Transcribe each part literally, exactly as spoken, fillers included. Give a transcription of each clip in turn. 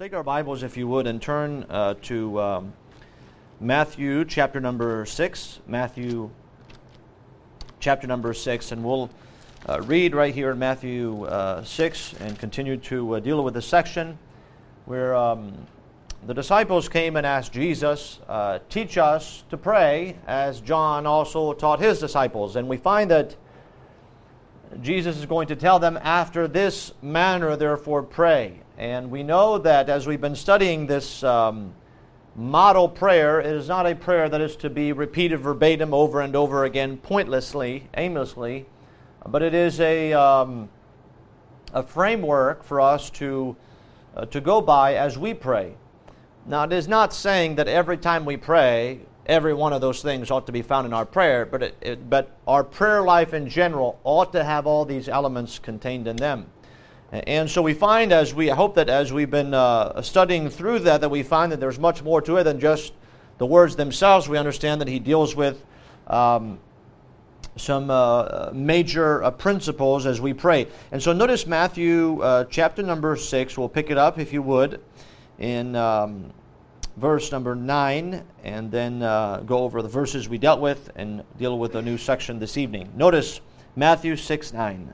Take our Bibles, if you would, and turn uh, to um, Matthew chapter number six. Matthew chapter number six, and we'll uh, read right here in Matthew uh, six and continue to uh, deal with the section where um, the disciples came and asked Jesus, uh, teach us to pray, as John also taught his disciples. And we find that Jesus is going to tell them, after this manner, therefore, pray. And we know that as we've been studying this um, model prayer, it is not a prayer that is to be repeated verbatim over and over again, pointlessly, aimlessly, but it is a, um, a framework for us to, uh, to go by as we pray. Now, it is not saying that every time we pray, every one of those things ought to be found in our prayer, but it, it, but our prayer life in general ought to have all these elements contained in them. And so we find, as we I hope that as we've been uh, studying through that, that we find that there's much more to it than just the words themselves. We understand that he deals with um, some uh, major uh, principles as we pray. And so notice Matthew uh, chapter number six. We'll pick it up, if you would, in um, verse number nine, and then uh, go over the verses we dealt with and deal with a new section this evening. Notice Matthew six nine.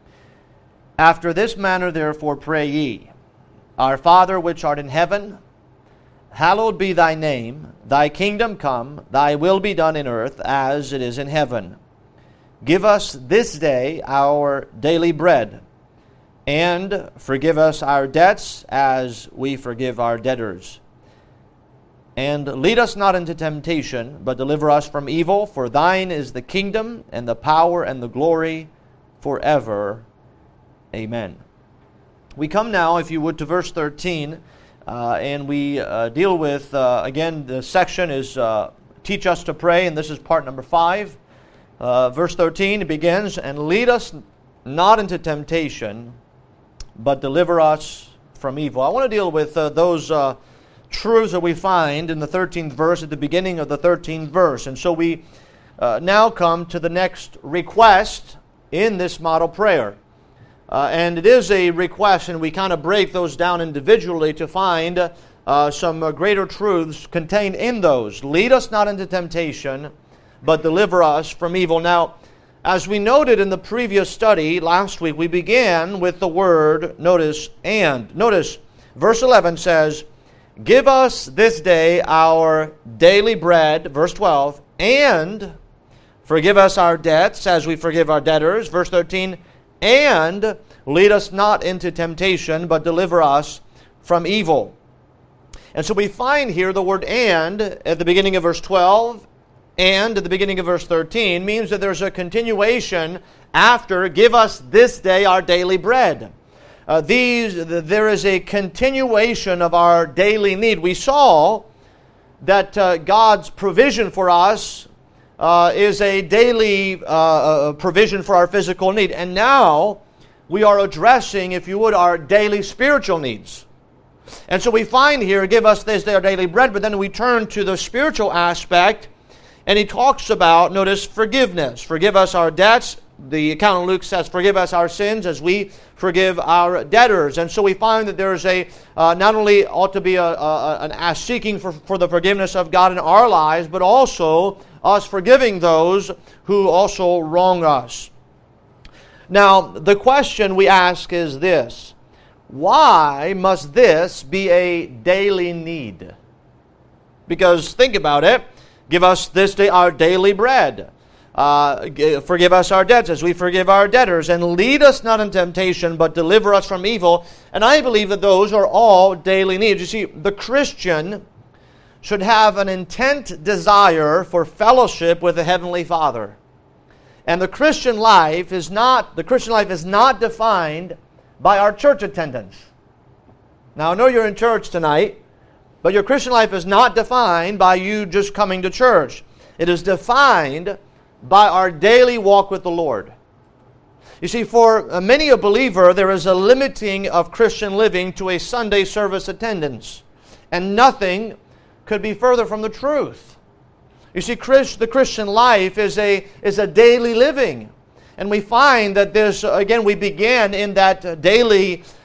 After this manner, therefore, pray ye, Our Father which art in heaven, hallowed be thy name, thy kingdom come, thy will be done in earth as it is in heaven. Give us this day our daily bread, and forgive us our debts as we forgive our debtors. And lead us not into temptation, but deliver us from evil, for thine is the kingdom, and the power, and the glory, forever. Amen. We come now, if you would, to verse thirteen, uh, and we uh, deal with, uh, again, the section is uh, Teach Us to Pray, and this is part number five. Uh, verse thirteen, it begins, And lead us not into temptation, but deliver us from evil. I want to deal with uh, those uh, truths that we find in the thirteenth verse, at the beginning of the thirteenth verse. And so we uh, now come to the next request in this model prayer. Uh, and it is a request, and we kind of break those down individually to find uh, some uh, greater truths contained in those. Lead us not into temptation, but deliver us from evil. Now, as we noted in the previous study last week, we began with the word, notice, and. Notice, verse eleven says, Give us this day our daily bread, verse twelve, and forgive us our debts as we forgive our debtors, verse thirteen, and lead us not into temptation, but deliver us from evil. And so we find here the word and at the beginning of verse twelve and at the beginning of verse thirteen means that there's a continuation after give us this day our daily bread. Uh, these there is a continuation of our daily need. We saw that uh, God's provision for us Uh, is a daily uh, uh, provision for our physical need. And now we are addressing, if you would, our daily spiritual needs. And so we find here, give us this day our daily bread, but then we turn to the spiritual aspect, and he talks about, notice, forgiveness. Forgive us our debts. The account of Luke says, forgive us our sins as we forgive our debtors. And so we find that there is a, uh, not only ought to be a, a, an ask seeking for, for the forgiveness of God in our lives, but also us forgiving those who also wrong us. Now, the question we ask is this: why must this be a daily need? Because think about it. Give us this day our daily bread. Uh, forgive us our debts as we forgive our debtors, and lead us not in temptation, but deliver us from evil. And I believe that those are all daily needs. You see, the Christian should have an intent desire for fellowship with the Heavenly Father. And the Christian life is not, the Christian life is not defined by our church attendance. Now, I know you're in church tonight, but your Christian life is not defined by you just coming to church. It is defined by our daily walk with the Lord. You see, for many a believer, there is a limiting of Christian living to a Sunday service attendance. And nothing could be further from the truth. You see, Chris, the Christian life is a, is a daily living. And we find that this, again, we began in that daily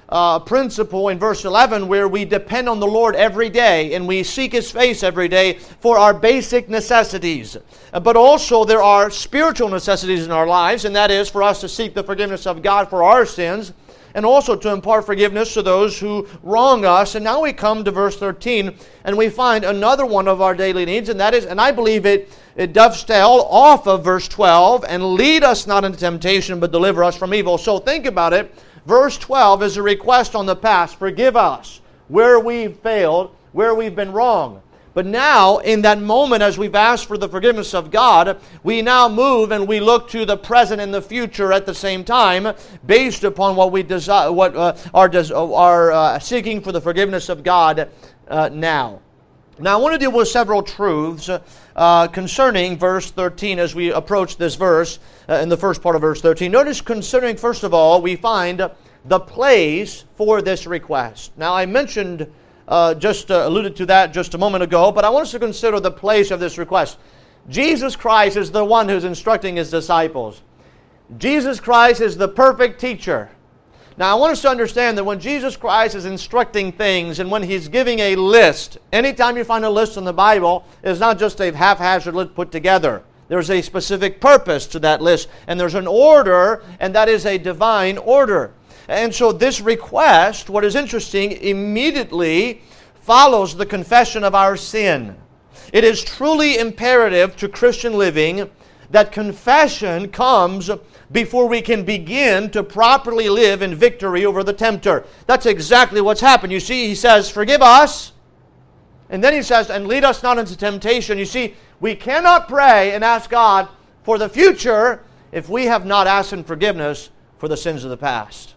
uh, principle in verse eleven where we depend on the Lord every day and we seek His face every day for our basic necessities. But also there are spiritual necessities in our lives, and that is for us to seek the forgiveness of God for our sins, and also to impart forgiveness to those who wrong us. And now we come to verse thirteen, and we find another one of our daily needs, and that is, and I believe it, it dovetails off of verse twelve, and lead us not into temptation, but deliver us from evil. So think about it. Verse twelve is a request on the past. Forgive us where we've failed, where we've been wrong. But now, in that moment, as we've asked for the forgiveness of God, we now move and we look to the present and the future at the same time, based upon what we desire, what uh, are des- are uh, seeking for the forgiveness of God uh, now. Now, I want to deal with several truths uh, concerning verse thirteen as we approach this verse uh, in the first part of verse thirteen. Notice, considering first of all, we find the place for this request. Now, I mentioned. Uh, just uh, alluded to that just a moment ago, but I want us to consider the place of this request. Jesus Christ is the one who's instructing His disciples. Jesus Christ is the perfect teacher. Now, I want us to understand that when Jesus Christ is instructing things and when He's giving a list, anytime you find a list in the Bible, it's not just a haphazard list put together. There's a specific purpose to that list, and there's an order, and that is a divine order. And so this request, what is interesting, immediately follows the confession of our sin. It is truly imperative to Christian living that confession comes before we can begin to properly live in victory over the tempter. That's exactly what's happened. You see, He says, forgive us. And then He says, and lead us not into temptation. You see, we cannot pray and ask God for the future if we have not asked Him forgiveness for the sins of the past.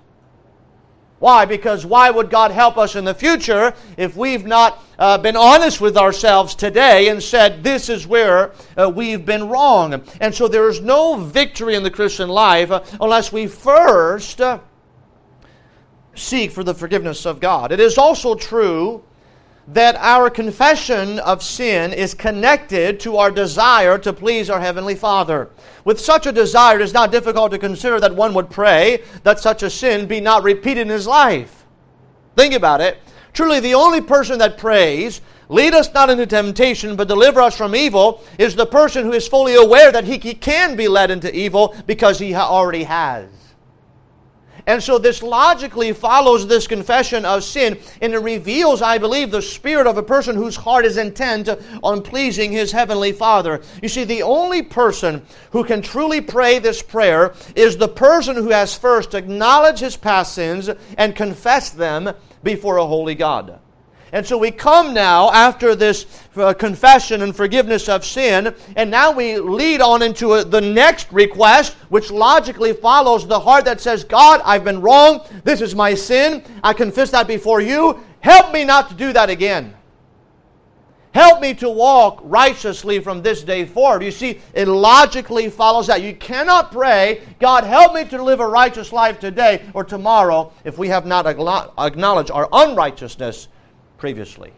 Why? Because why would God help us in the future if we've not uh, been honest with ourselves today and said, this is where uh, we've been wrong. And so there is no victory in the Christian life uh, unless we first uh, seek for the forgiveness of God. It is also true that our confession of sin is connected to our desire to please our Heavenly Father. With such a desire, it is not difficult to consider that one would pray that such a sin be not repeated in his life. Think about it. Truly, the only person that prays, lead us not into temptation, but deliver us from evil, is the person who is fully aware that he, he can be led into evil because he ha- already has. And so this logically follows this confession of sin, and it reveals, I believe, the spirit of a person whose heart is intent on pleasing his Heavenly Father. You see, the only person who can truly pray this prayer is the person who has first acknowledged his past sins and confessed them before a holy God. And so we come now after this uh, confession and forgiveness of sin, and now we lead on into a, the next request, which logically follows the heart that says, God, I've been wrong. This is my sin. I confess that before you. Help me not to do that again. Help me to walk righteously from this day forward. You see, it logically follows that. You cannot pray, God, help me to live a righteous life today or tomorrow, if we have not acknowledged our unrighteousness previously.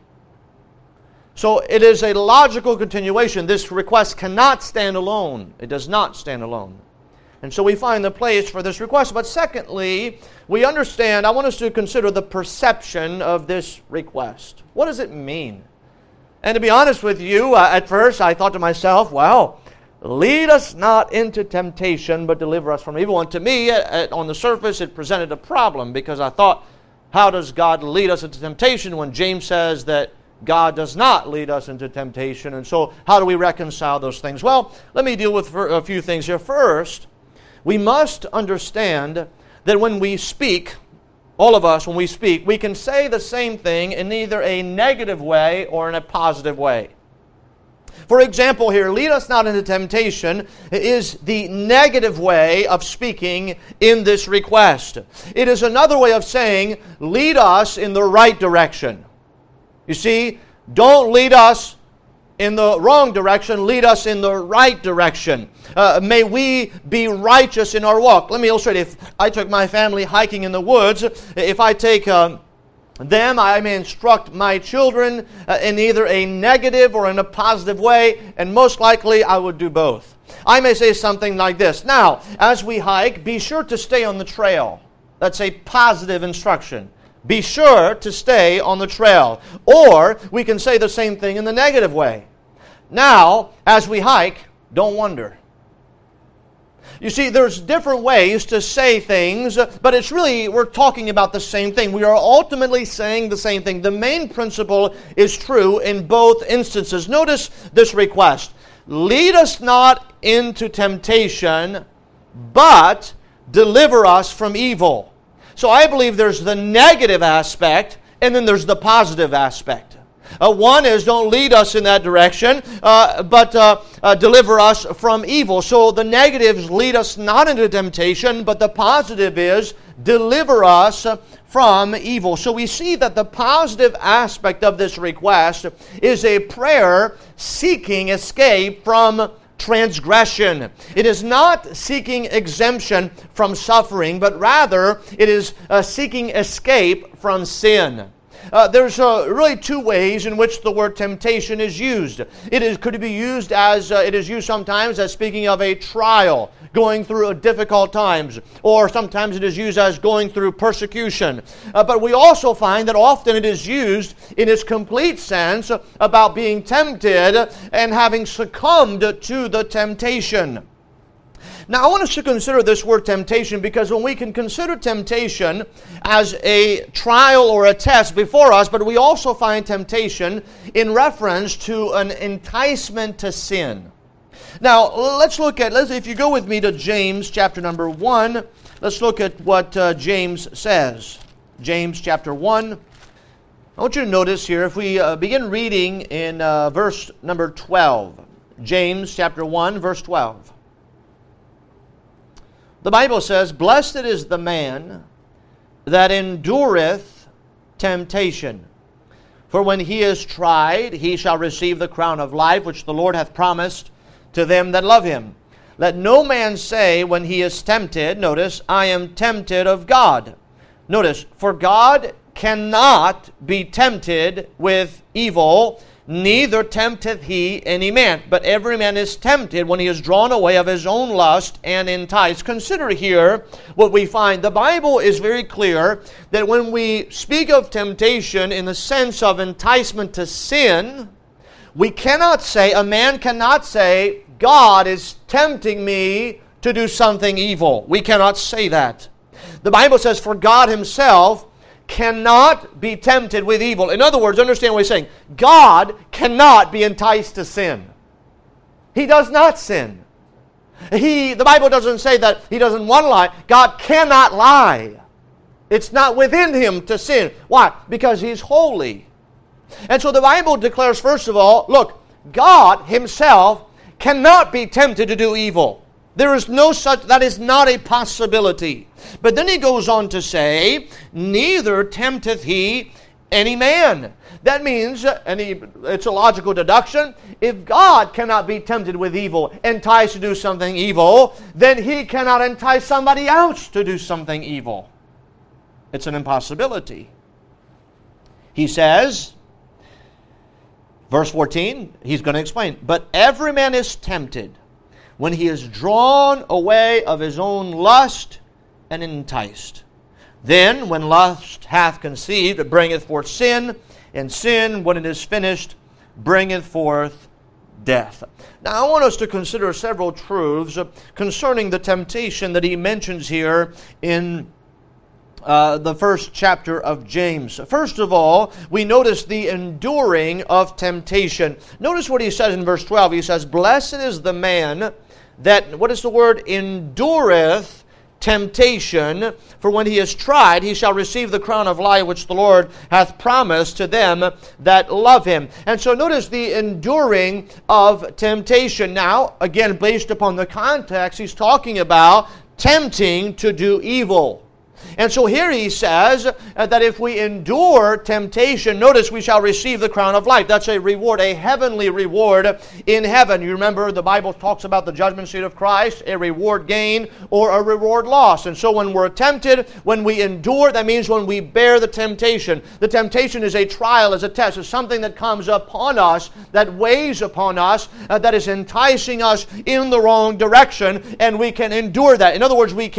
So it is a logical continuation. This request cannot stand alone. It does not stand alone. And so we find the place for this request. But secondly, we understand, I want us to consider the perception of this request. What does it mean? And to be honest with you, uh, at first I thought to myself, well, lead us not into temptation, but deliver us from evil. And to me, uh, on the surface, it presented a problem, because I thought, how does God lead us into temptation when James says that God does not lead us into temptation? And so how do we reconcile those things? Well, let me deal with a few things here. First, we must understand that when we speak, all of us, when we speak, we can say the same thing in either a negative way or in a positive way. For example here, lead us not into temptation is the negative way of speaking in this request. It is another way of saying, lead us in the right direction. You see, don't lead us in the wrong direction, lead us in the right direction. Uh, may we be righteous in our walk. Let me illustrate. If I took my family hiking in the woods, if I take Um, them, I may instruct my children uh, in either a negative or in a positive way, and most likely I would do both. I may say something like this: now, as we hike, be sure to stay on the trail. That's a positive instruction. Be sure to stay on the trail. Or we can say the same thing in the negative way. Now, as we hike, don't wander. You see, there's different ways to say things, but it's really, we're talking about the same thing. We are ultimately saying the same thing. The main principle is true in both instances. Notice this request. Lead us not into temptation, but deliver us from evil. So I believe there's the negative aspect, and then there's the positive aspect. Uh, one is don't lead us in that direction, uh, but uh, uh, deliver us from evil. So the negatives lead us not into temptation, but the positive is deliver us from evil. So we see that the positive aspect of this request is a prayer seeking escape from transgression. It is not seeking exemption from suffering, but rather it is uh, seeking escape from sin. Uh, there's uh, really two ways in which the word temptation is used. It is could be used as uh, it is used sometimes as speaking of a trial, going through difficult times, or sometimes it is used as going through persecution. Uh, but we also find that often it is used in its complete sense about being tempted and having succumbed to the temptation. Now, I want us to consider this word temptation, because when we can consider temptation as a trial or a test before us, but we also find temptation in reference to an enticement to sin. Now, let's look at, let's, if you go with me to James chapter number one, let's look at what uh, James says. James chapter one. I want you to notice here, if we uh, begin reading in uh, verse number twelve. James chapter one, verse twelve. The Bible says, "Blessed is the man that endureth temptation. For when he is tried, he shall receive the crown of life, which the Lord hath promised to them that love him. Let no man say when he is tempted," notice, "I am tempted of God." Notice, "For God cannot be tempted with evil, neither tempteth he any man. But every man is tempted when he is drawn away of his own lust and enticed." Consider here what we find. The Bible is very clear that when we speak of temptation in the sense of enticement to sin, we cannot say, a man cannot say, God is tempting me to do something evil. We cannot say that. The Bible says, for God himself cannot be tempted with evil. In other words, understand what he's saying. God cannot be enticed to sin. He does not sin. He, the Bible doesn't say that he doesn't want to lie. God cannot lie. It's not within him to sin. Why? Because he's holy. And so the Bible declares, first of all, look, God himself cannot be tempted to do evil. There is no such, that is not a possibility. But then he goes on to say, neither tempteth he any man. That means, and he, it's a logical deduction, if God cannot be tempted with evil, enticed to do something evil, then he cannot entice somebody else to do something evil. It's an impossibility. He says, verse fourteen, he's going to explain, but every man is tempted when he is drawn away of his own lust and enticed. Then, when lust hath conceived, it bringeth forth sin, and sin, when it is finished, bringeth forth death. Now, I want us to consider several truths concerning the temptation that he mentions here in Uh, the first chapter of James. First of all, we notice the enduring of temptation. Notice what he says in verse twelve. He says, blessed is the man that, what is the word? Endureth temptation, for when he is tried, he shall receive the crown of life which the Lord hath promised to them that love him. And so notice the enduring of temptation. Now, again, based upon the context, he's talking about tempting to do evil. And so here he says uh, that if we endure temptation, notice we shall receive the crown of life. That's a reward, a heavenly reward in heaven. You remember the Bible talks about the judgment seat of Christ, a reward gain or a reward loss. And so when we're tempted, when we endure, that means when we bear the temptation. The temptation is a trial, is a test. It's something that comes upon us, that weighs upon us, uh, that is enticing us in the wrong direction, and we can endure that. In other words, we can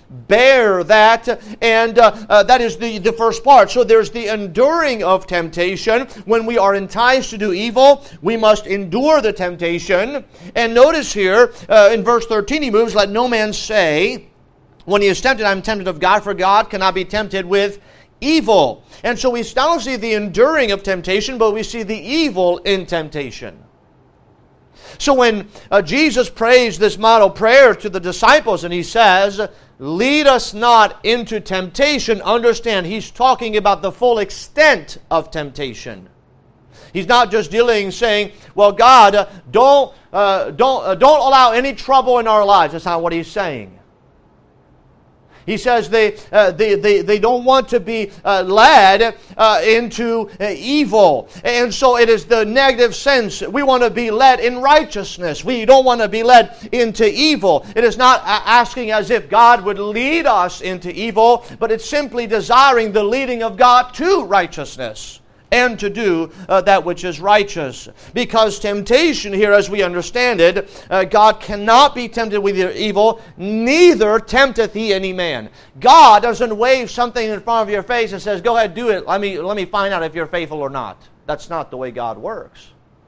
bear that, and uh, uh, that is the, the first part. So there's the enduring of temptation. When we are enticed to do evil, we must endure the temptation. And notice here, uh, in verse thirteen, he moves, let no man say, when he is tempted, I am tempted of God, for God cannot be tempted with evil. And so we not only see the enduring of temptation, but we see the evil in temptation. So when uh, Jesus prays this model prayer to the disciples and he says, lead us not into temptation, understand he's talking about the full extent of temptation. He's not just dealing, saying, well, God, uh, don't, uh, don't, uh, don't allow any trouble in our lives. That's not what he's saying. He says they, uh, they, they, they don't want to be uh, led uh, into uh, evil. And so it is the negative sense. We want to be led in righteousness. We don't want to be led into evil. It is not asking as if God would lead us into evil, but it's simply desiring the leading of God to righteousness and to do uh, that which is righteous. Because temptation here, as we understand it, uh, God cannot be tempted with evil, neither tempteth he any man. God doesn't wave something in front of your face and says, go ahead, do it. Let me, let me find out if you're faithful or not. That's not the way God works.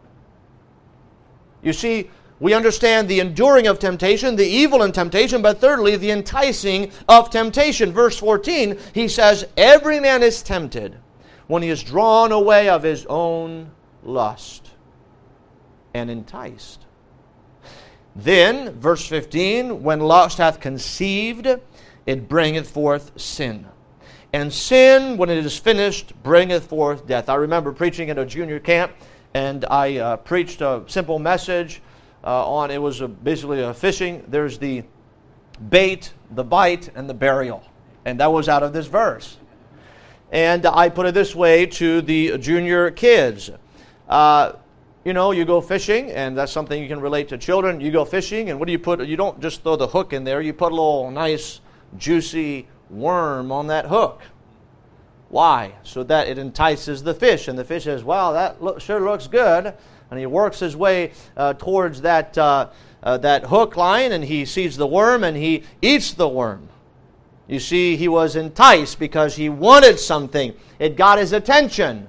You see, we understand the enduring of temptation, the evil in temptation, but thirdly, the enticing of temptation. Verse fourteen, he says, every man is tempted when he is drawn away of his own lust and enticed. Then, verse fifteen, when lust hath conceived, it bringeth forth sin. And sin, when it is finished, bringeth forth death. I remember preaching at a junior camp, and I uh, preached a simple message uh, on, it was a, basically a fishing. There's the bait, the bite, and the burial. And that was out of this verse. And I put it this way to the junior kids. Uh, you know, you go fishing, and that's something you can relate to children. You go fishing, and what do you put? You don't just throw the hook in there. You put a little nice, juicy worm on that hook. Why? So that it entices the fish. And the fish says, wow, that look, sure looks good. And he works his way uh, towards that, uh, uh, that hook line, and he sees the worm, and he eats the worm. You see, he was enticed because he wanted something. It got his attention.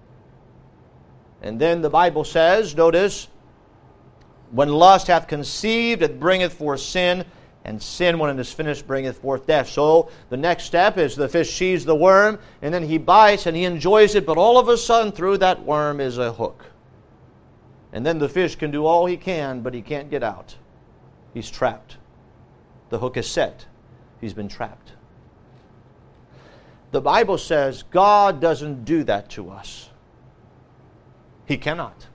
And then the Bible says, notice, when lust hath conceived, it bringeth forth sin, and sin, when it is finished, bringeth forth death. So the next step is the fish sees the worm, and then he bites, and he enjoys it, but all of a sudden, through that worm is a hook. And then the fish can do all he can, but he can't get out. He's trapped. The hook is set. He's been trapped. The Bible says God doesn't do that to us. He cannot.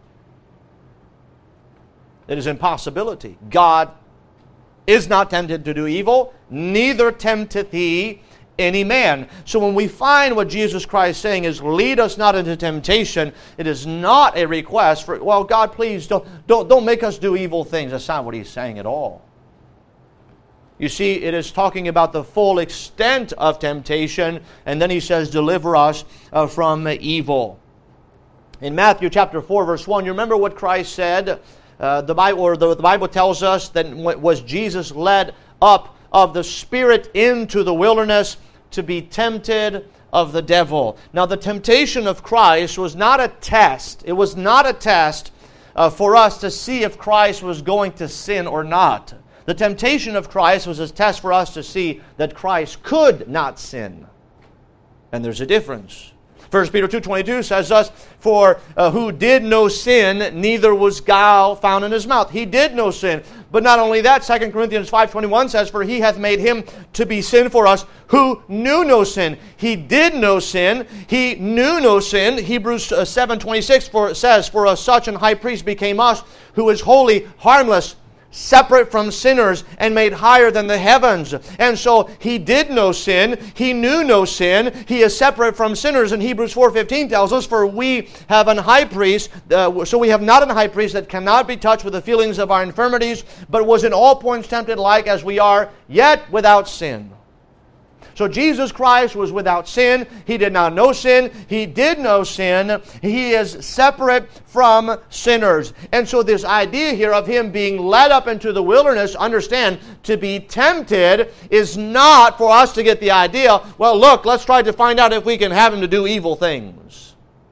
It is impossibility. God is not tempted to do evil, neither tempteth he any man. So when we find what Jesus Christ is saying is, lead us not into temptation, it is not a request for, well, God, please don't, don't, don't make us do evil things. That's not what he's saying at all. You see, it is talking about the full extent of temptation, and then he says, deliver us uh, from evil. In Matthew chapter four, verse one, you remember what Christ said? Uh, the Bible, or the, the Bible tells us that was Jesus led up of the Spirit into the wilderness to be tempted of the devil. Now, the temptation of Christ was not a test. It was not a test uh, for us to see if Christ was going to sin or not. The temptation of Christ was a test for us to see that Christ could not sin. And there's a difference. First Peter two twenty-two says thus, for uh, who did no sin, neither was guile found in his mouth. He did no sin. But not only that, Second Corinthians five twenty-one says, for he hath made him to be sin for us, who knew no sin. He did no sin. He knew no sin. Hebrews seven twenty-six for, says, for a such an high priest became us, who is holy, harmless, separate from sinners, and made higher than the heavens. And so he did no sin. He knew no sin. He is separate from sinners. And Hebrews four fifteen tells us, for we have an high priest, uh, so we have not an high priest that cannot be touched with the feelings of our infirmities, but was in all points tempted like as we are, yet without sin. So Jesus Christ was without sin. He did not know sin. He did know sin. He is separate from sinners. And so this idea here of Him being led up into the wilderness, understand, to be tempted is not for us to get the idea, well, look, let's try to find out if we can have Him to do evil things.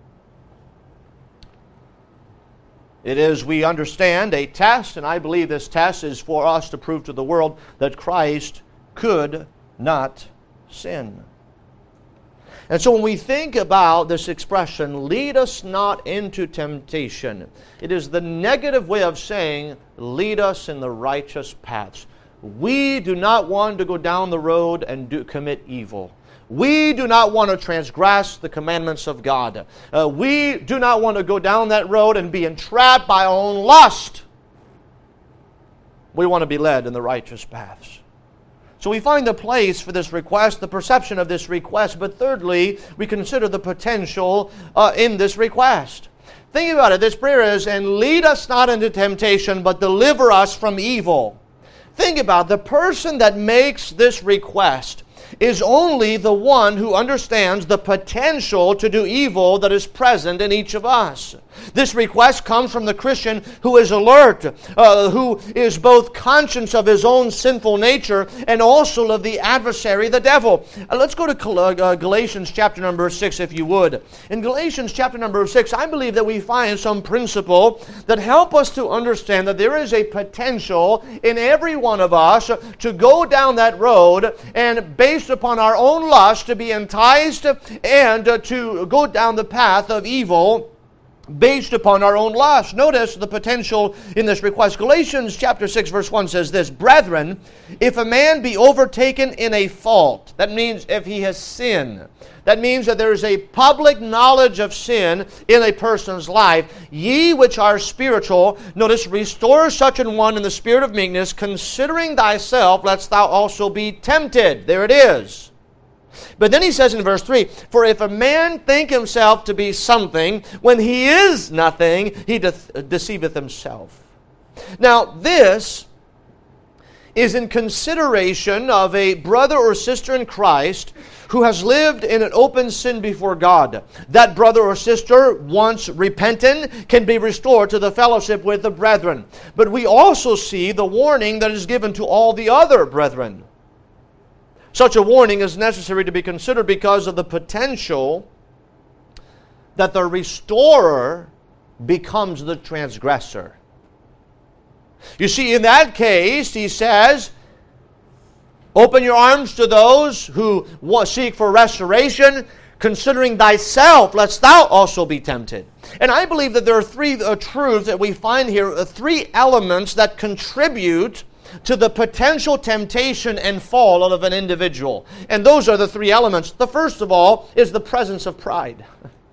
It is, we understand, a test, and I believe this test is for us to prove to the world that Christ could not sin. And so when we think about this expression, lead us not into temptation, it is the negative way of saying, lead us in the righteous paths. We do not want to go down the road and do, commit evil. We do not want to transgress the commandments of God. Uh, we do not want to go down that road and be entrapped by our own lust. We want to be led in the righteous paths. So we find the place for this request, the perception of this request, but thirdly, we consider the potential uh, in this request. Think about it. This prayer is, and lead us not into temptation, but deliver us from evil. Think about it. The person that makes this request is only the one who understands the potential to do evil that is present in each of us. This request comes from the Christian who is alert, uh, who is both conscious of his own sinful nature and also of the adversary, the devil. Uh, let's go to uh, Galatians chapter number six, if you would. In Galatians chapter number six, I believe that we find some principle that help us to understand that there is a potential in every one of us to go down that road and based upon our own lust to be enticed and uh, to go down the path of evil based upon our own lust. Notice the potential in this request. Galatians chapter six verse one says this, Brethren, if a man be overtaken in a fault, that means if he has sinned, that means that there is a public knowledge of sin in a person's life. Ye which are spiritual, notice, restore such an one in the spirit of meekness, considering thyself, lest thou also be tempted. There it is. But then he says in verse three, For if a man think himself to be something, when he is nothing, he de- deceiveth himself. Now this is in consideration of a brother or sister in Christ who has lived in an open sin before God. That brother or sister, once repentant, can be restored to the fellowship with the brethren. But we also see the warning that is given to all the other brethren. Such a warning is necessary to be considered because of the potential that the restorer becomes the transgressor. You see, in that case, he says, open your arms to those who seek for restoration, considering thyself, lest thou also be tempted. And I believe that there are three uh, truths that we find here, uh, three elements that contribute to the potential temptation and fall of an individual. And those are the three elements. The first of all is the presence of pride.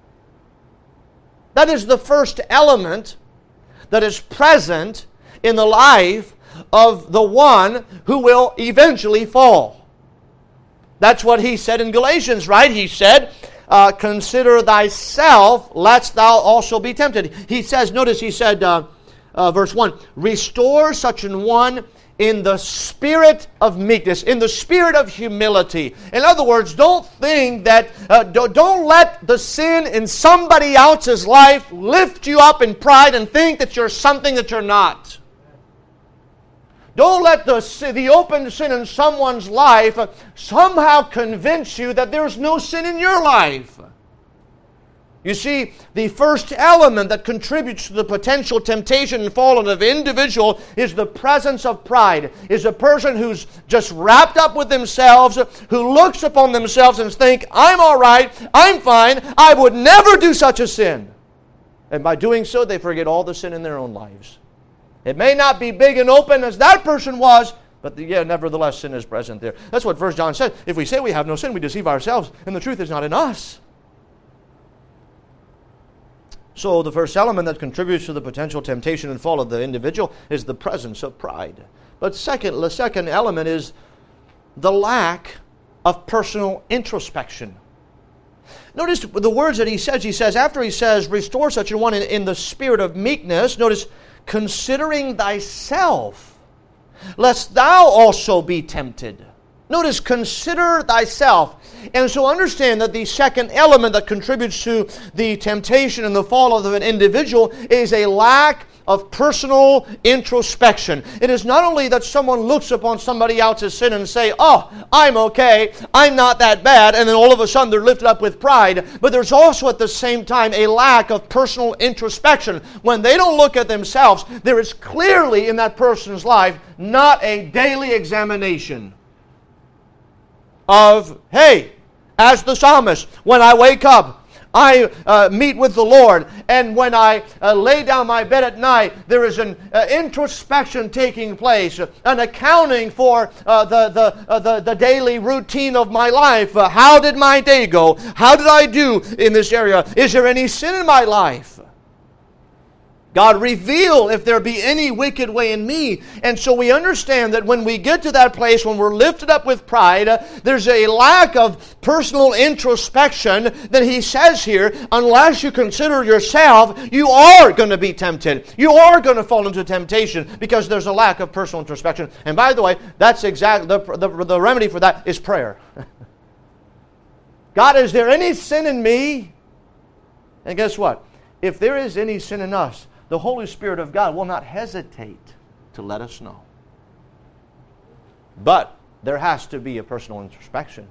That is the first element that is present in the life of the one who will eventually fall. That's what he said in Galatians, right? He said, uh, consider thyself, lest thou also be tempted. He says, notice he said, uh, uh, verse one, restore such an one in the spirit of meekness, in the spirit of humility. In other words, don't think that, uh, don't, don't let the sin in somebody else's life lift you up in pride and think that you're something that you're not. Don't let the, the open sin in someone's life somehow convince you that there's no sin in your life. You see, the first element that contributes to the potential temptation and fall of an individual is the presence of pride. Is a person who's just wrapped up with themselves, who looks upon themselves and think, I'm all right, I'm fine, I would never do such a sin. And by doing so, they forget all the sin in their own lives. It may not be big and open as that person was, but the, yeah, nevertheless, sin is present there. That's what First John said. If we say we have no sin, we deceive ourselves, and the truth is not in us. So the first element that contributes to the potential temptation and fall of the individual is the presence of pride. But second, the second element is the lack of personal introspection. Notice the words that he says. He says, after he says, restore such a one in, in the spirit of meekness, notice, considering thyself, lest thou also be tempted. Notice, consider thyself. And so understand that the second element that contributes to the temptation and the fall of an individual is a lack of personal introspection. It is not only that someone looks upon somebody else's sin and say, oh, I'm okay, I'm not that bad, and then all of a sudden they're lifted up with pride, but there's also at the same time a lack of personal introspection. When they don't look at themselves, there is clearly in that person's life not a daily examination of, hey, as the psalmist, when I wake up, I uh, meet with the Lord, and when I uh, lay down my bed at night, there is an uh, introspection taking place, uh, an accounting for uh, the, the, uh, the, the daily routine of my life. Uh, how did my day go? How did I do in this area? Is there any sin in my life? God, reveal if there be any wicked way in me. And so we understand that when we get to that place, when we're lifted up with pride, uh, there's a lack of personal introspection that he says here, unless you consider yourself, you are going to be tempted. You are going to fall into temptation because there's a lack of personal introspection. And by the way, that's exactly the, the, the remedy for that is prayer. God, is there any sin in me? And guess what? If there is any sin in us, the Holy Spirit of God will not hesitate to let us know. But there has to be a personal introspection.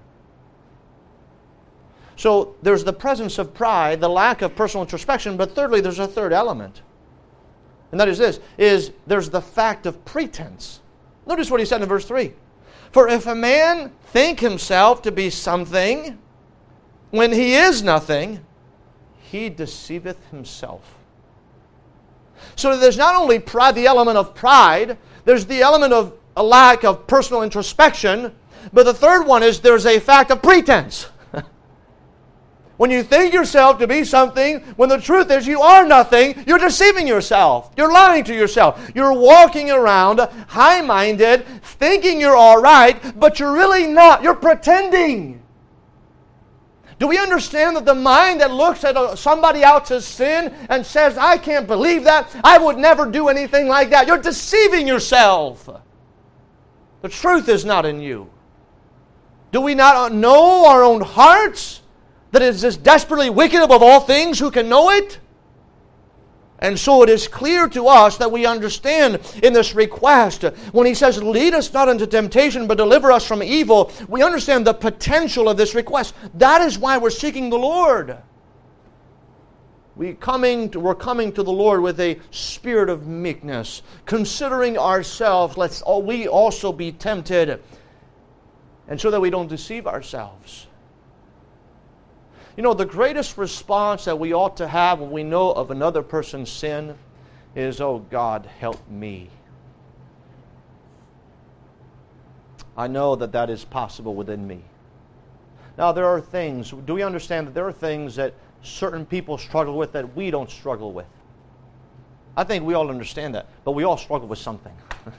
So there's the presence of pride, the lack of personal introspection, but thirdly, there's a third element. And that is this, is there's the fact of pretense. Notice what he said in verse three. For if a man think himself to be something, when he is nothing, he deceiveth himself. So there's not only pride, the element of pride, there's the element of a lack of personal introspection, but the third one is there's a fact of pretense. When you think yourself to be something, when the truth is you are nothing, you're deceiving yourself. You're lying to yourself. You're walking around high-minded, thinking you're all right, but you're really not. You're pretending. Do we understand that the mind that looks at somebody else's sin and says, I can't believe that, I would never do anything like that, you're deceiving yourself. The truth is not in you. Do we not know our own hearts, that it is this desperately wicked above all things, who can know it? And so it is clear to us that we understand in this request, when he says, lead us not into temptation, but deliver us from evil, we understand the potential of this request. That is why we're seeking the Lord. We coming to, we're coming to the Lord with a spirit of meekness, considering ourselves, lest we also be tempted, and so that we don't deceive ourselves. You know, the greatest response that we ought to have when we know of another person's sin is, oh God, help me. I know that that is possible within me. Now, there are things, do we understand that there are things that certain people struggle with that we don't struggle with? I think we all understand that, but we all struggle with something.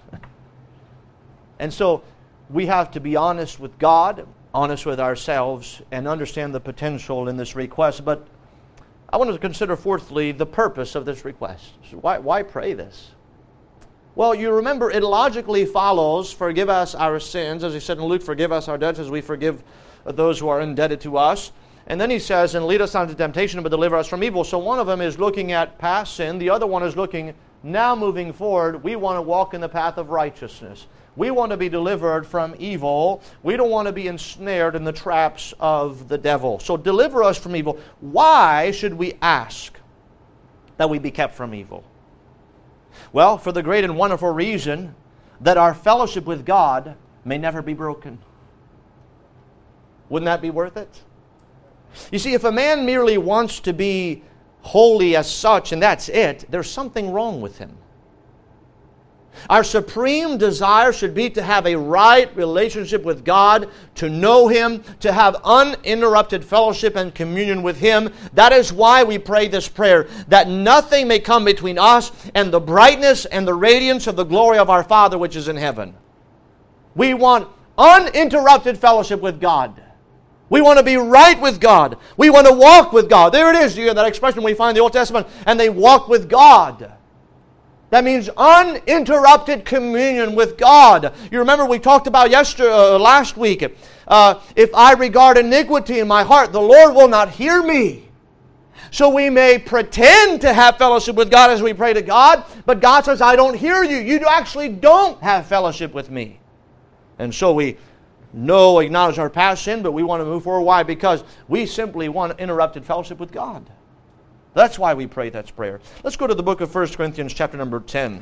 And so, we have to be honest with God, honest with ourselves, and understand the potential in this request. But I want to consider, fourthly, the purpose of this request. So why, why pray this? Well, you remember it logically follows, forgive us our sins. As he said in Luke, forgive us our debts as we forgive those who are indebted to us. And then he says, and lead us not into temptation, but deliver us from evil. So one of them is looking at past sin. The other one is looking, now moving forward, we want to walk in the path of righteousness. We want to be delivered from evil. We don't want to be ensnared in the traps of the devil. So deliver us from evil. Why should we ask that we be kept from evil? Well, for the great and wonderful reason that our fellowship with God may never be broken. Wouldn't that be worth it? You see, if a man merely wants to be holy as such and that's it, there's something wrong with him. Our supreme desire should be to have a right relationship with God, to know Him, to have uninterrupted fellowship and communion with Him. That is why we pray this prayer, that nothing may come between us and the brightness and the radiance of the glory of our Father which is in heaven. We want uninterrupted fellowship with God. We want to be right with God. We want to walk with God. There it is, you hear that expression we find in the Old Testament, and they walk with God. That means uninterrupted communion with God. You remember we talked about yesterday, uh, last week. Uh, if I regard iniquity in my heart, the Lord will not hear me. So we may pretend to have fellowship with God as we pray to God, but God says, I don't hear you. You actually don't have fellowship with me. And so we know, acknowledge our past sin, but we want to move forward. Why? Because we simply want interrupted fellowship with God. That's why we pray that prayer. Let's go to the book of First Corinthians chapter number ten.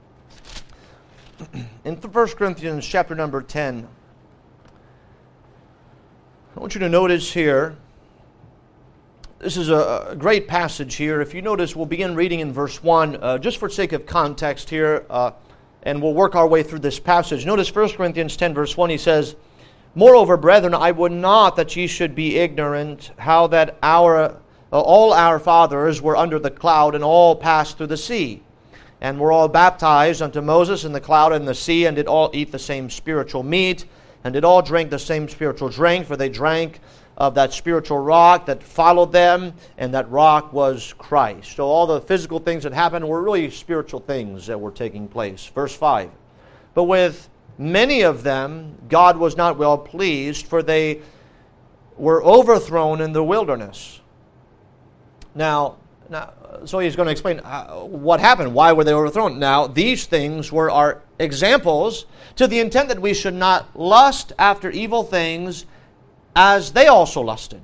In First Corinthians chapter number ten, I want you to notice here, this is a great passage here. If you notice, we'll begin reading in verse one, uh, just for sake of context here, uh, and we'll work our way through this passage. Notice First Corinthians ten, verse one, he says, Moreover, brethren, I would not that ye should be ignorant how that our all our fathers were under the cloud, and all passed through the sea, and were all baptized unto Moses in the cloud and the sea, and did all eat the same spiritual meat, and did all drink the same spiritual drink, for they drank of that spiritual rock that followed them, and that rock was Christ. So all the physical things that happened were really spiritual things that were taking place. Verse five, But with many of them God was not well pleased, for they were overthrown in the wilderness. Now, now, so he's going to explain uh, what happened. Why were they overthrown? Now, these things were our examples to the intent that we should not lust after evil things as they also lusted.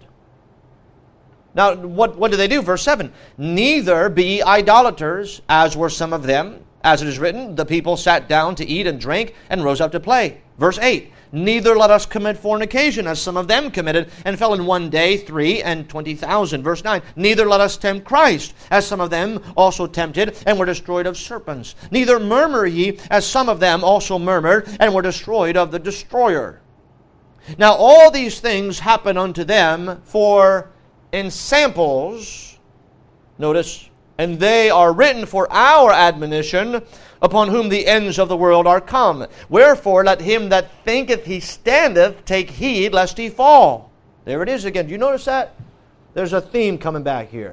Now, what, what did they do? Verse seven, Neither be idolaters, as were some of them. As it is written, the people sat down to eat and drink and rose up to play. Verse eight, Neither let us commit fornication, as some of them committed, and fell in one day three and twenty thousand. Verse nine, Neither let us tempt Christ, as some of them also tempted, and were destroyed of serpents. Neither murmur ye, as some of them also murmured, and were destroyed of the destroyer. Now all these things happen unto them for ensamples, notice, and they are written for our admonition, upon whom the ends of the world are come. Wherefore let him that thinketh he standeth take heed lest he fall. There it is again. Do you notice that? There's a theme coming back here.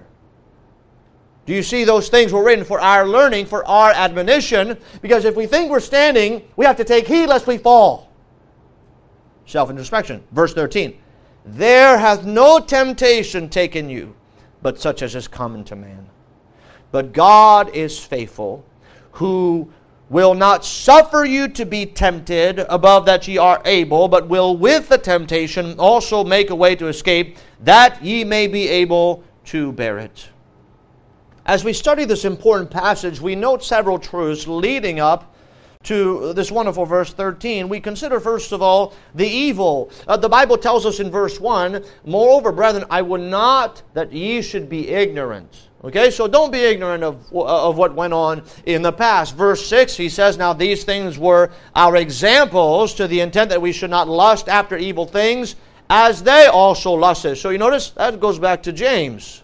Do you see those things were written for our learning, for our admonition? Because if we think we're standing, we have to take heed lest we fall. Self-introspection. Verse thirteen. There hath no temptation taken you, but such as is common to man. But God is faithful, who will not suffer you to be tempted above that ye are able, but will with the temptation also make a way to escape, that ye may be able to bear it. As we study this important passage, we note several truths leading up to this wonderful verse thirteen. We consider, first of all, the evil. Uh, the Bible tells us in verse one, Moreover, brethren, I would not that ye should be ignorant. Okay, so don't be ignorant of, of what went on in the past. Verse six, he says, Now these things were our examples, to the intent that we should not lust after evil things, as they also lusted. So you notice, that goes back to James.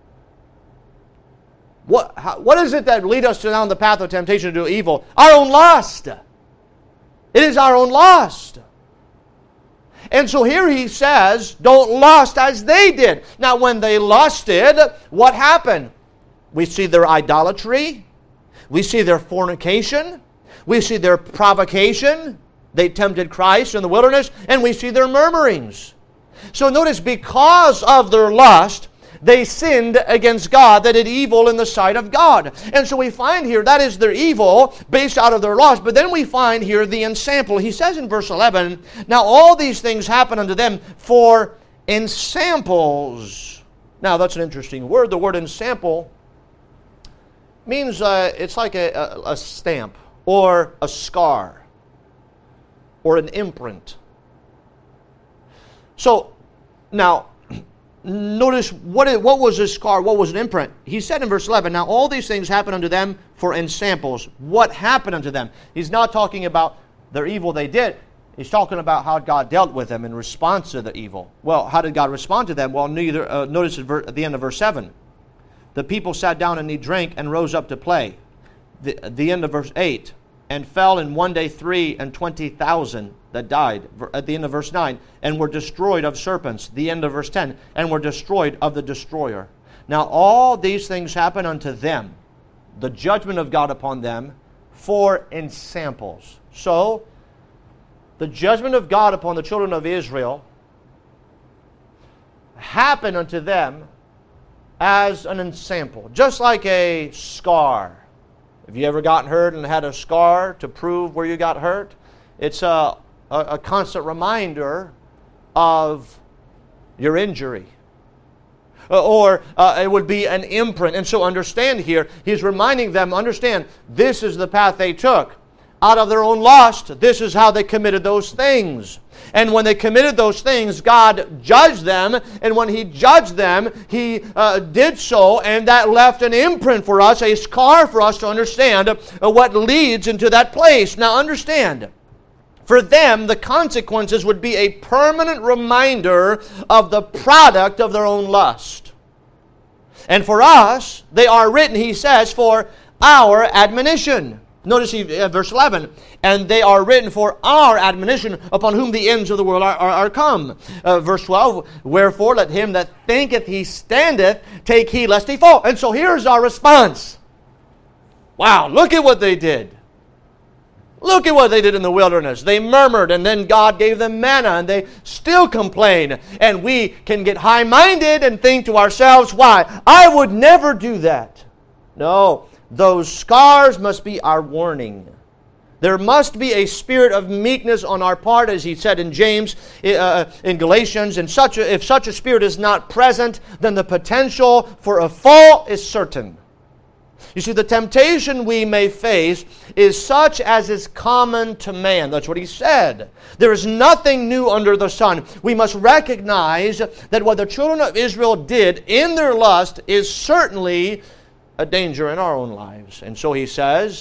What, how, what is it that lead us down the path of temptation to do evil? Our own lust. It is our own lust. And so here he says, don't lust as they did. Now when they lusted, what happened? We see their idolatry. We see their fornication. We see their provocation. They tempted Christ in the wilderness. And we see their murmurings. So notice, because of their lust, they sinned against God, that did evil in the sight of God. And so we find here, that is their evil based out of their lust. But then we find here the ensample. He says in verse eleven, Now all these things happen unto them for ensamples. Now that's an interesting word. The word ensample means uh, it's like a, a, a stamp or a scar or an imprint. So now, notice what it, what was this scar, what was an imprint? He said in verse eleven, Now all these things happen unto them for ensamples. What happened unto them? He's not talking about their evil they did. He's talking about how God dealt with them in response to the evil. Well, how did God respond to them? Well, neither. Uh, notice at the end of verse seven. The people sat down and he drank and rose up to play. The, the end of verse eight. And fell in one day three and twenty thousand that died. At the end of verse nine. And were destroyed of serpents. The end of verse ten. And were destroyed of the destroyer. Now all these things happen unto them. the judgment of God upon them for ensamples. So, the judgment of God upon the children of Israel happened unto them as an ensample, just like a scar. Have you ever gotten hurt and had a scar to prove where you got hurt? It's a, a, a constant reminder of your injury. Uh, or uh, it would be an imprint. And so understand here, he's reminding them, understand, this is the path they took. Out of their own lust, this is how they committed those things. And when they committed those things, God judged them. And when He judged them, He uh, did so, and that left an imprint for us, a scar for us to understand uh, what leads into that place. Now understand, for them, the consequences would be a permanent reminder of the product of their own lust. And for us, they are written, he says, for our admonition. Notice he, uh, verse eleven, and they are written for our admonition, upon whom the ends of the world are, are, are come. Uh, verse twelve, wherefore let him that thinketh he standeth take heed lest he fall. And so here's our response. Wow, look at what they did. Look at what they did in the wilderness. They murmured, and then God gave them manna, and they still complain. And we can get high-minded and think to ourselves, why? I would never do that. No. Those scars must be our warning. There must be a spirit of meekness on our part, as he said in James, uh, in Galatians. And such a, if such a spirit is not present, then the potential for a fall is certain. You see, the temptation we may face is such as is common to man. That's what he said. There is nothing new under the sun. We must recognize that what the children of Israel did in their lust is certainly a danger in our own lives. And so he says,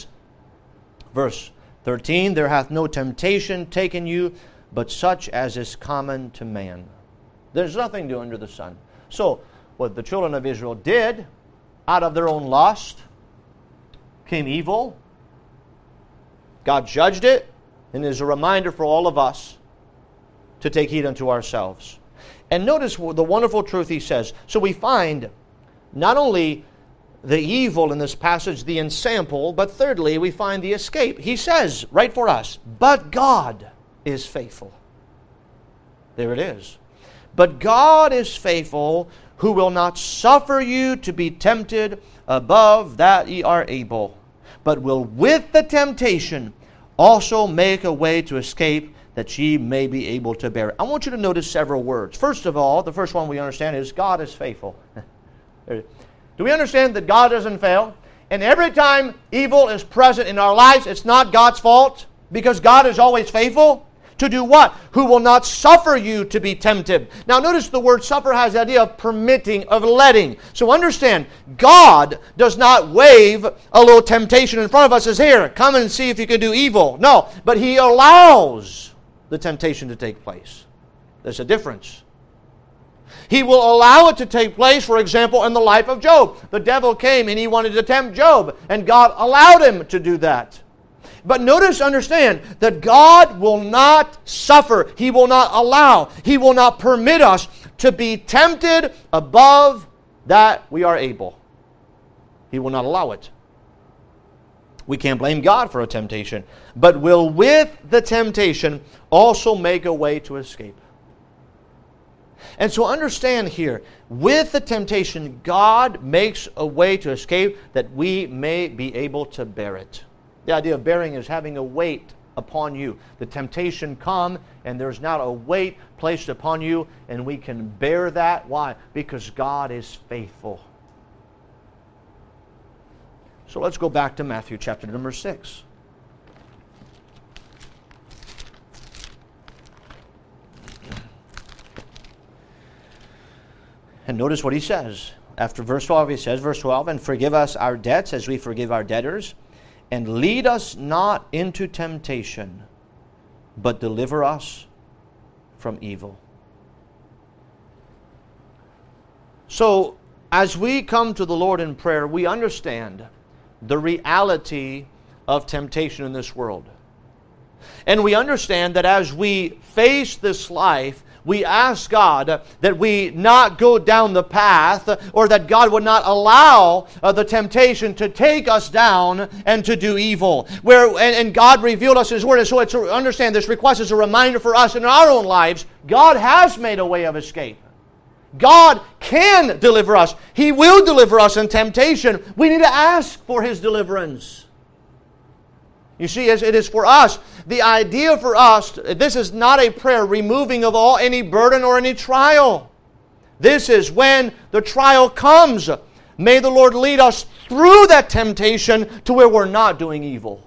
verse thirteen, there hath no temptation taken you, but such as is common to man. There's nothing new under the sun. So, what the children of Israel did, out of their own lust, came evil. God judged it, and is a reminder for all of us to take heed unto ourselves. And notice the wonderful truth he says. So we find not only the evil in this passage, the ensample, but thirdly, we find the escape. He says, right for us, but God is faithful. There it is. But God is faithful, who will not suffer you to be tempted above that ye are able, but will with the temptation also make a way to escape, that ye may be able to bear it. I want you to notice several words. First of all, the first one we understand is God is faithful. Do we understand that God doesn't fail? And every time evil is present in our lives, it's not God's fault, because God is always faithful. To do what? Who will not suffer you to be tempted. Now notice the word suffer has the idea of permitting, of letting. So understand, God does not wave a little temptation in front of us as, here, come and see if you can do evil. No, but He allows the temptation to take place. There's a difference. He will allow it to take place, for example, in the life of Job. The devil came and he wanted to tempt Job, and God allowed him to do that. But notice, understand, that God will not suffer. He will not allow. He will not permit us to be tempted above that we are able. He will not allow it. We can't blame God for a temptation, but will with the temptation also make a way to escape. And so understand here, with the temptation, God makes a way to escape that we may be able to bear it. The idea of bearing is having a weight upon you. The temptation come, and there's not a weight placed upon you, and we can bear that. Why? Because God is faithful. So let's go back to Matthew chapter number six. And notice what he says. After verse twelve, he says, verse twelve, and forgive us our debts as we forgive our debtors, and lead us not into temptation, but deliver us from evil. So, as we come to the Lord in prayer, we understand the reality of temptation in this world. And we understand that as we face this life, we ask God that we not go down the path, or that God would not allow uh, the temptation to take us down and to do evil. Where and, and God revealed us His Word. And so it's a, understand this request is a reminder for us in our own lives. God has made a way of escape. God can deliver us. He will deliver us in temptation. We need to ask for His deliverance. You see, as it is for us, the idea for us, this is not a prayer removing of all any burden or any trial. This is when the trial comes. May the Lord lead us through that temptation to where we're not doing evil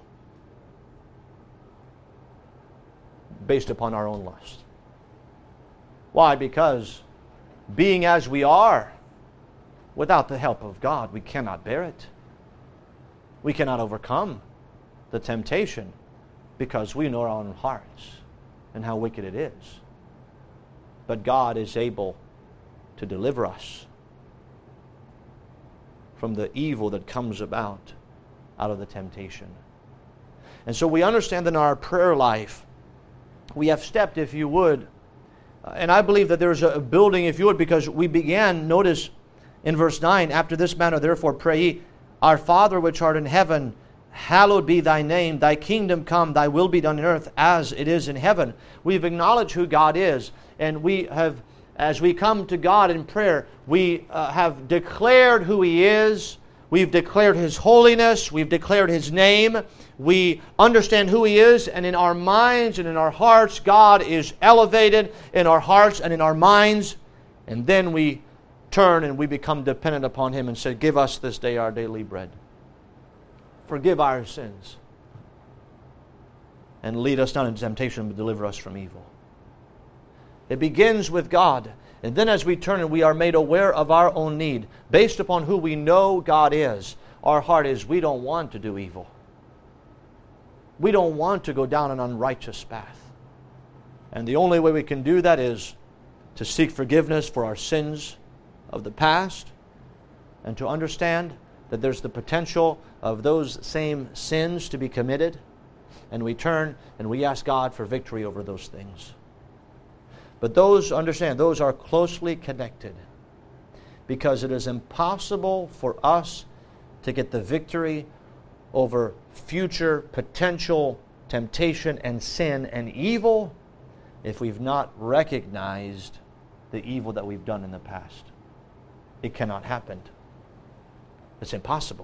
based upon our own lust. Why? Because being as we are, without the help of God, we cannot bear it. We cannot overcome the temptation because we know our own hearts and how wicked it is. But God is able to deliver us from the evil that comes about out of the temptation. And so we understand in our prayer life, we have stepped, if you would, and I believe that there's a building, if you would, because we began, notice in verse nine, after this manner therefore pray ye, Our Father which art in heaven, hallowed be thy name, thy kingdom come, thy will be done on earth as it is in heaven. We've acknowledged who God is, and we have, as we come to God in prayer, we uh, have declared who He is. We've declared His holiness. We've declared His name. We understand who He is, and in our minds and in our hearts, God is elevated in our hearts and in our minds. And then we turn and we become dependent upon Him and say, give us this day our daily bread. Forgive our sins. And lead us not into temptation, but deliver us from evil. It begins with God. And then as we turn and we are made aware of our own need, based upon who we know God is, our heart is, we don't want to do evil. We don't want to go down an unrighteous path. And the only way we can do that is to seek forgiveness for our sins of the past, and to understand that there's the potential of those same sins to be committed, and we turn and we ask God for victory over those things. But those, understand, those are closely connected, because it is impossible for us to get the victory over future potential temptation and sin and evil if we've not recognized the evil that we've done in the past. It cannot happen. It's impossible.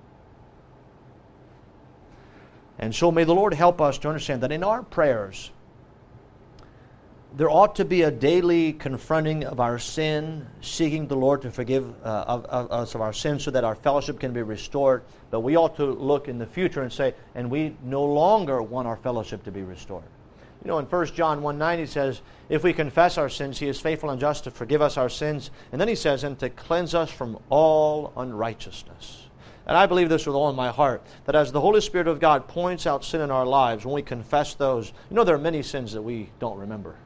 And so may the Lord help us to understand that in our prayers, there ought to be a daily confronting of our sin, seeking the Lord to forgive uh, of, of us of our sins so that our fellowship can be restored. But we ought to look in the future and say, and we no longer want our fellowship to be restored. You know, in First John one nine, he says, if we confess our sins, He is faithful and just to forgive us our sins. And then he says, and to cleanse us from all unrighteousness. And I believe this with all in my heart, that as the Holy Spirit of God points out sin in our lives, when we confess those, you know, there are many sins that we don't remember.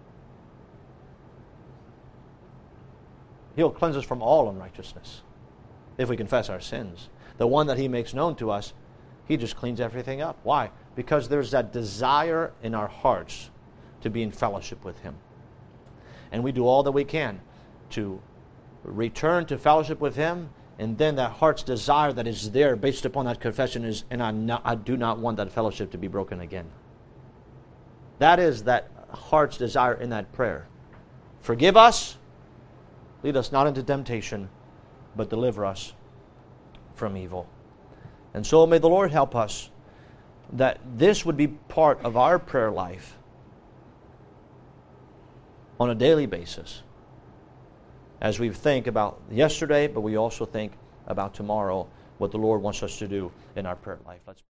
He'll cleanse us from all unrighteousness if we confess our sins. The one that He makes known to us, He just cleans everything up. Why? Because there's that desire in our hearts to be in fellowship with Him. And we do all that we can to return to fellowship with Him, and then that heart's desire that is there based upon that confession is, and I, not, I do not want that fellowship to be broken again. That is that heart's desire in that prayer. Forgive us. Lead us not into temptation, but deliver us from evil. And so may the Lord help us that this would be part of our prayer life on a daily basis as we think about yesterday, but we also think about tomorrow, what the Lord wants us to do in our prayer life. Let's